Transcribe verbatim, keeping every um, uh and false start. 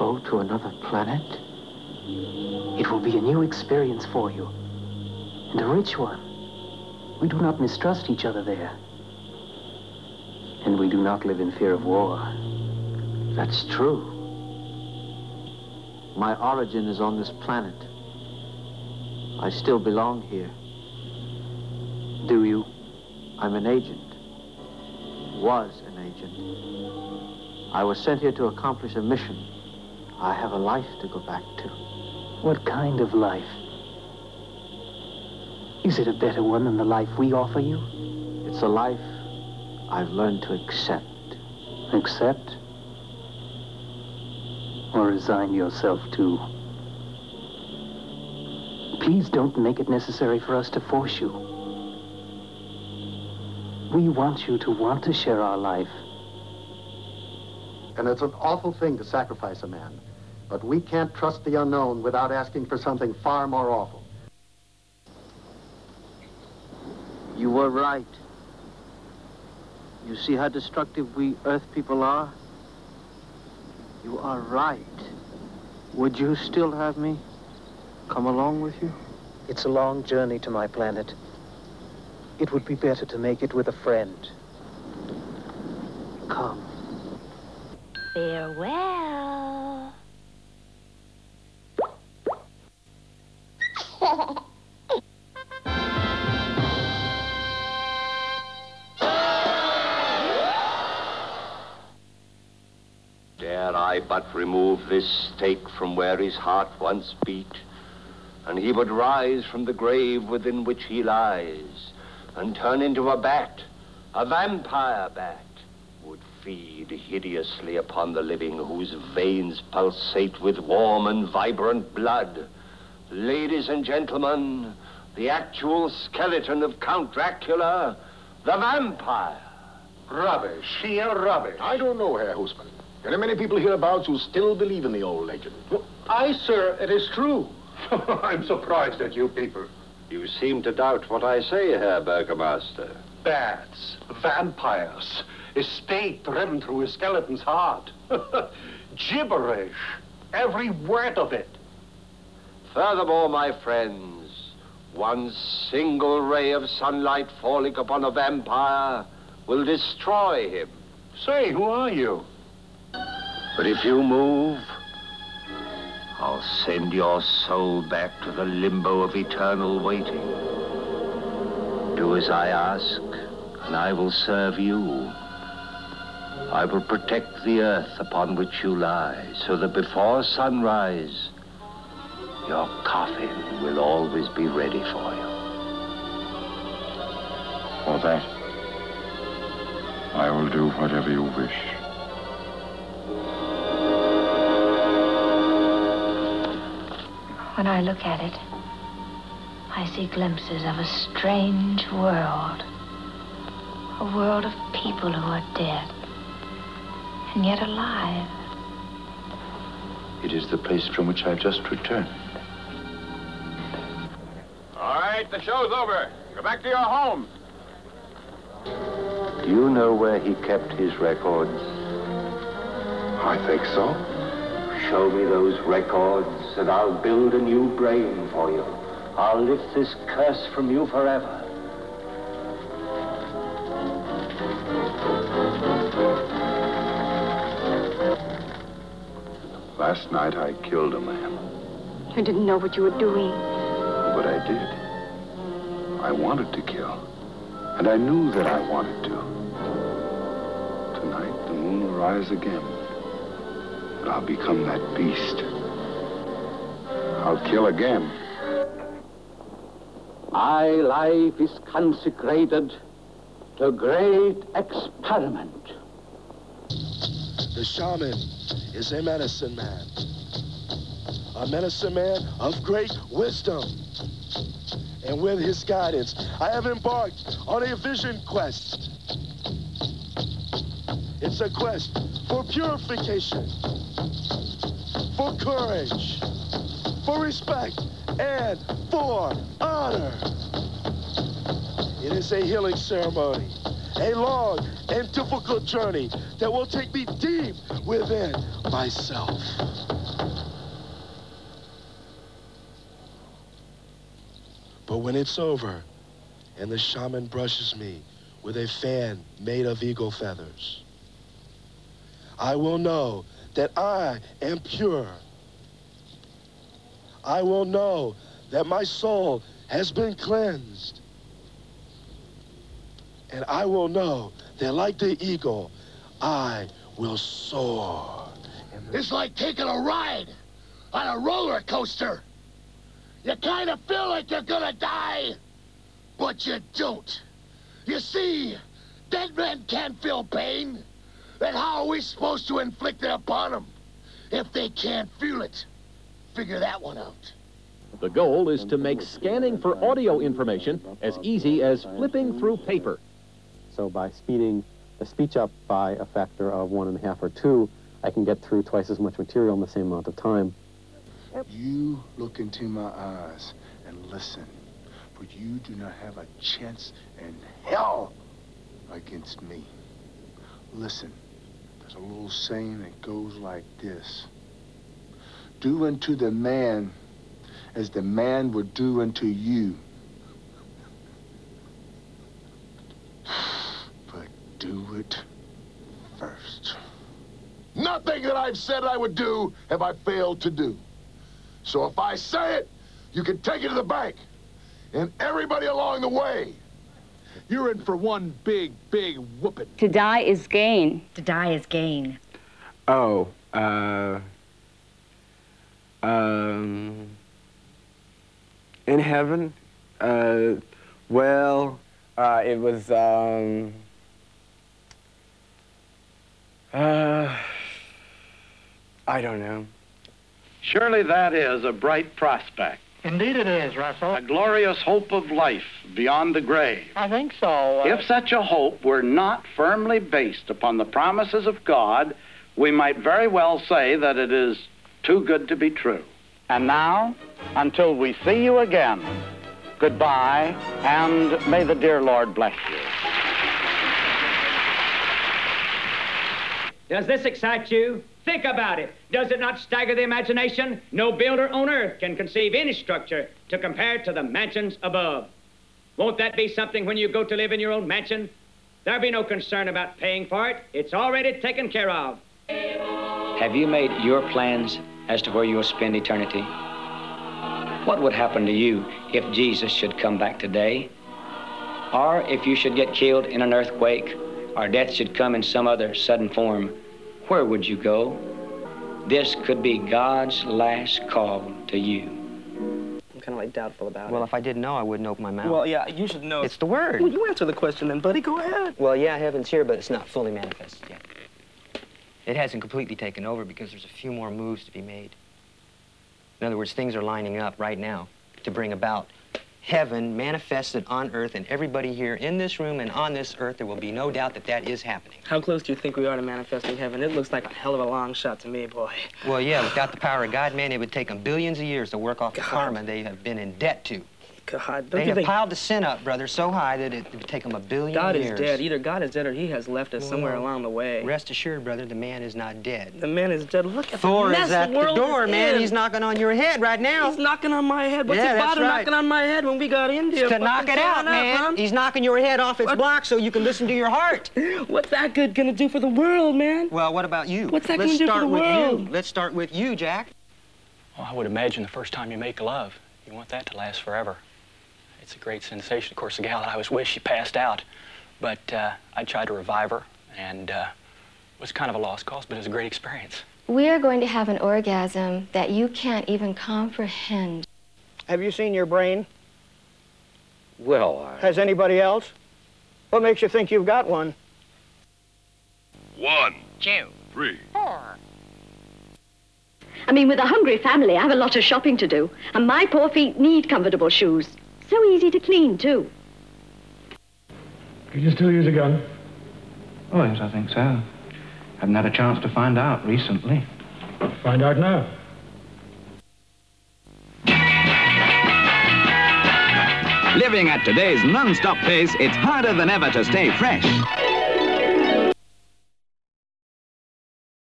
Go to another planet? It will be a new experience for you, and a rich one. We do not mistrust each other there. And we do not live in fear of war. That's true. My origin is on this planet. I still belong here. Do you? I'm an agent. Was an agent. I was sent here to accomplish a mission. I have a life to go back to. What kind of life? Is it a better one than the life we offer you? It's a life I've learned to accept. Accept? Or resign yourself to? Please don't make it necessary for us to force you. We want you to want to share our life. And it's an awful thing to sacrifice a man. But we can't trust the unknown without asking for something far more awful. You were right. You see how destructive we Earth people are? You are right. Would you still have me come along with you? It's a long journey to my planet. It would be better to make it with a friend. Come. Farewell. Dare I but remove this stake from where his heart once beat, and he would rise from the grave within which he lies, and turn into a bat, a vampire bat, would feed hideously upon the living whose veins pulsate with warm and vibrant blood. Ladies and gentlemen, the actual skeleton of Count Dracula, the vampire. Rubbish, sheer rubbish. I don't know, Herr Husman. There are many people hereabouts who still believe in the old legend. Well, aye, sir, it is true. I'm surprised at you people. You seem to doubt what I say, Herr Burgomaster. Bats, vampires, a stake driven through a skeleton's heart. Gibberish, every word of it. Furthermore, my friends, one single ray of sunlight falling upon a vampire will destroy him. Say, who are you? But if you move, I'll send your soul back to the limbo of eternal waiting. Do as I ask, and I will serve you. I will protect the earth upon which you lie, so that before sunrise, your coffin will always be ready for you. For that, I will do whatever you wish. When I look at it, I see glimpses of a strange world. A world of people who are dead, and yet alive. It is the place from which I've just returned. All right, the show's over. Go back to your home. Do you know where he kept his records? I think so. Show me those records, and I'll build a new brain for you. I'll lift this curse from you forever. Last night I killed a man. You didn't know what you were doing. But I did. I wanted to kill. And I knew that I wanted to. Tonight the moon will rise again. And I'll become that beast. I'll kill again. My life is consecrated to great experiment. The shaman is a medicine man. A medicine man of great wisdom. And with his guidance, I have embarked on a vision quest. It's a quest for purification, for courage, for respect, and for honor. It is a healing ceremony, a long and difficult journey that will take me deep within myself. But when it's over and the shaman brushes me with a fan made of eagle feathers, I will know that I am pure. I will know that my soul has been cleansed. And I will know that like the eagle, I will soar. It's like taking a ride on a roller coaster. You kind of feel like you're gonna die, but you don't. You see, dead men can't feel pain. Then how are we supposed to inflict it upon them if they can't feel it? Figure that one out. The goal is to make scanning for audio information as easy as flipping through paper. So by speeding the speech up by a factor of one and a half or two, I can get through twice as much material in the same amount of time. You look into my eyes and listen, for you do not have a chance in hell against me. Listen, there's a little saying that goes like this. Do unto the man as the man would do unto you. But do it first. Nothing that I've said I would do have I failed to do. So if I say it, you can take it to the bank. And everybody along the way, you're in for one big, big whooping. To die is gain. To die is gain. Oh, uh... Um... In heaven? Uh, well, uh, it was, um... Uh... I don't know. Surely that is a bright prospect. Indeed it is, Russell. A glorious hope of life beyond the grave. I think so. Uh... If such a hope were not firmly based upon the promises of God, we might very well say that it is too good to be true. And now, until we see you again, goodbye, and may the dear Lord bless you. Does this excite you? Think about it. Does it not stagger the imagination? No builder on earth can conceive any structure to compare to the mansions above. Won't that be something when you go to live in your own mansion? There'll be no concern about paying for it. It's already taken care of. Have you made your plans as to where you'll spend eternity? What would happen to you if Jesus should come back today? Or if you should get killed in an earthquake, or death should come in some other sudden form, where would you go? This could be God's last call to you. I'm kind of like doubtful about Well, it. if I didn't know, I wouldn't open my mouth. Well, yeah, you should know. It's the word. Well, you answer the question then, buddy. Go ahead. Well, yeah, heaven's here, but it's not fully manifest yet. It hasn't completely taken over because there's a few more moves to be made. In other words, things are lining up right now to bring about heaven manifested on earth, and everybody here in this room and on this earth, there will be no doubt that that is happening. How close do you think we are to manifesting heaven? It looks like a hell of a long shot to me, boy. Well, yeah, without the power of God, man, it would take them billions of years to work off the God. karma they have been in debt to. God, don't they you have think... piled the sin up, brother, so high that it would take them a billion God years. is dead. Either God is dead or he has left us Well, somewhere along the way. Rest assured, brother, the man is not dead. The man is dead. Look at Thor the mess is at the the world door, is man. in. He's knocking on your head right now. He's knocking on my head. What's Yeah, his that's father right. knocking on my head when we got in here? To knock it out, man. Up, huh? He's knocking your head off its What? block so you can listen to your heart. What's that good gonna do for the world, man? Well, what about you? What's that Let's gonna do for start the with world? you. Let's start with you, Jack. Well, I would imagine the first time you make love, you want that to last forever. It's a great sensation. Of course, the gal that I was with, she passed out. But uh, I tried to revive her, and uh, it was kind of a lost cause, but it was a great experience. We are going to have an orgasm that you can't even comprehend. Have you seen your brain? Well, I... Has anybody else? What makes you think you've got one? One, Two. three. Four. I mean, with a hungry family, I have a lot of shopping to do. And my poor feet need comfortable shoes. So easy to clean, too. Could you still use a gun? Oh, yes, I think so. Haven't had a chance to find out recently. Find out now. Living at today's non-stop pace, it's harder than ever to stay fresh.